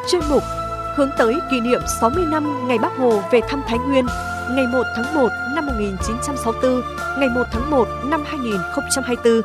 chuyên mục hướng tới kỷ niệm 60 năm ngày Bác Hồ về thăm Thái Nguyên, ngày 1 tháng 1 năm 1964, ngày 1 tháng 1 năm 2024.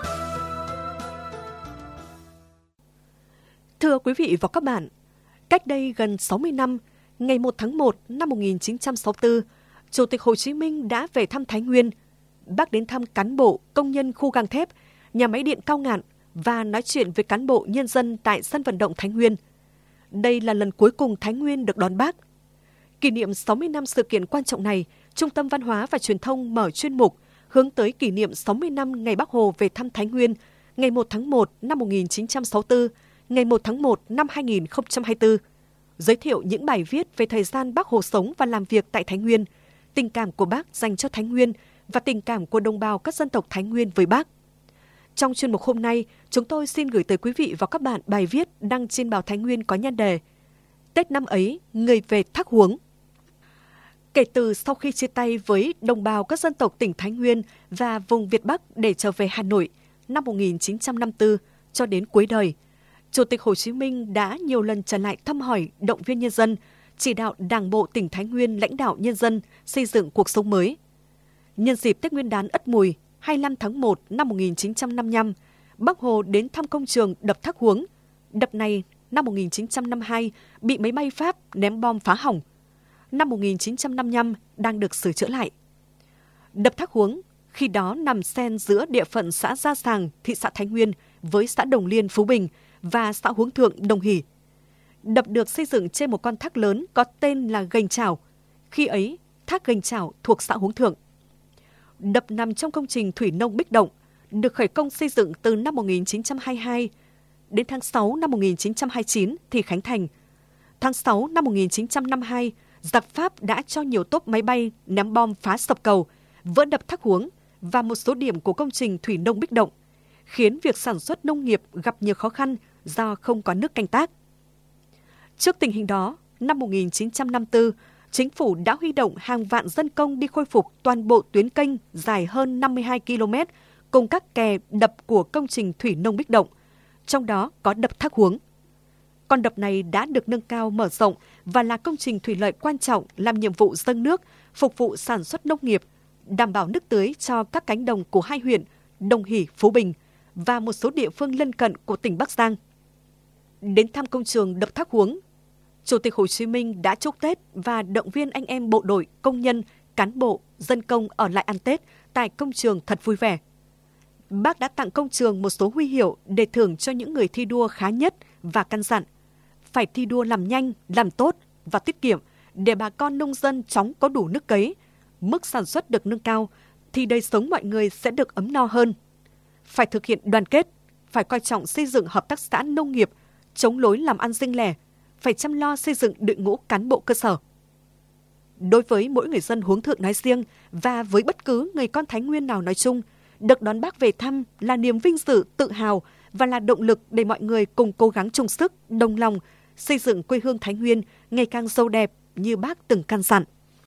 Thưa quý vị và các bạn, cách đây gần 60 năm, ngày 1 tháng 1 năm 1964, Chủ tịch Hồ Chí Minh đã về thăm Thái Nguyên. Bác đến thăm cán bộ, công nhân khu gang thép, nhà máy điện Cao Ngạn và nói chuyện với cán bộ nhân dân tại sân vận động Thái Nguyên. Đây là lần cuối cùng Thái Nguyên được đón Bác. Kỷ niệm 60 năm sự kiện quan trọng này, Trung tâm Văn hóa và Truyền thông mở chuyên mục hướng tới kỷ niệm 60 năm ngày Bác Hồ về thăm Thái Nguyên, ngày 1 tháng 1 năm 1964, ngày 1 tháng 1 năm 2024, giới thiệu những bài viết về thời gian Bác Hồ sống và làm việc tại Thái Nguyên, tình cảm của Bác dành cho Thái Nguyên và tình cảm của đồng bào các dân tộc Thái Nguyên với Bác. Trong chuyên mục hôm nay, chúng tôi xin gửi tới quý vị và các bạn bài viết đăng trên báo Thái Nguyên có nhan đề Tết năm ấy, người về thác Huống. Kể từ sau khi chia tay với đồng bào các dân tộc tỉnh Thái Nguyên và vùng Việt Bắc để trở về Hà Nội năm 1954 cho đến cuối đời, Chủ tịch Hồ Chí Minh đã nhiều lần trở lại thăm hỏi, động viên nhân dân, chỉ đạo Đảng bộ tỉnh Thái Nguyên lãnh đạo nhân dân xây dựng cuộc sống mới. Nhân dịp Tết Nguyên đán Ất Mùi 25 tháng 1 năm 1955, Bác Hồ đến thăm công trường đập Thác Huống. Đập này năm 1952 bị máy bay Pháp ném bom phá hỏng. Năm 1955 đang được sửa chữa lại. Đập Thác Huống khi đó nằm xen giữa địa phận xã Gia Sàng, thị xã Thái Nguyên với xã Đồng Liên, Phú Bình và xã Huống Thượng, Đồng Hỷ. Đập được xây dựng trên một con thác lớn có tên là Gành Chảo. Khi ấy, thác Gành Chảo thuộc xã Huống Thượng. Đập nằm trong công trình thủy nông Bích Động, được khởi công xây dựng từ năm 1922. Đến tháng 6 năm 1929 thì khánh thành. Tháng 6 năm 1952, giặc Pháp đã cho nhiều tốp máy bay ném bom phá sập cầu, vỡ đập Thác Huống và một số điểm của công trình thủy nông Bích Động, khiến việc sản xuất nông nghiệp gặp nhiều khó khăn do không có nước canh tác. Trước tình hình đó, năm 1954, Chính phủ đã huy động hàng vạn dân công đi khôi phục toàn bộ tuyến kênh dài hơn 52 km cùng các kè đập của công trình thủy nông Bích Động, trong đó có đập Thác Huống. Con đập này đã được nâng cao mở rộng và là công trình thủy lợi quan trọng làm nhiệm vụ dâng nước, phục vụ sản xuất nông nghiệp, đảm bảo nước tưới cho các cánh đồng của hai huyện Đồng Hỷ, Phú Bình và một số địa phương lân cận của tỉnh Bắc Giang. Đến thăm công trường đập Thác Huống, Chủ tịch Hồ Chí Minh đã chúc Tết và động viên anh em bộ đội, công nhân, cán bộ, dân công ở lại ăn Tết tại công trường thật vui vẻ. Bác đã tặng công trường một số huy hiệu để thưởng cho những người thi đua khá nhất và căn dặn phải thi đua làm nhanh, làm tốt và tiết kiệm để bà con nông dân chóng có đủ nước cấy, mức sản xuất được nâng cao thì đời sống mọi người sẽ được ấm no hơn. Phải thực hiện đoàn kết, phải coi trọng xây dựng hợp tác xã nông nghiệp, chống lối làm ăn riêng lẻ, phải chăm lo xây dựng đội ngũ cán bộ cơ sở. Đối với mỗi người dân Huống Thượng nói riêng và với bất cứ người con Thái Nguyên nào nói chung, được đón Bác về thăm là niềm vinh dự, tự hào và là động lực để mọi người cùng cố gắng chung sức, đồng lòng xây dựng quê hương Thái Nguyên ngày càng giàu đẹp như Bác từng căn dặn.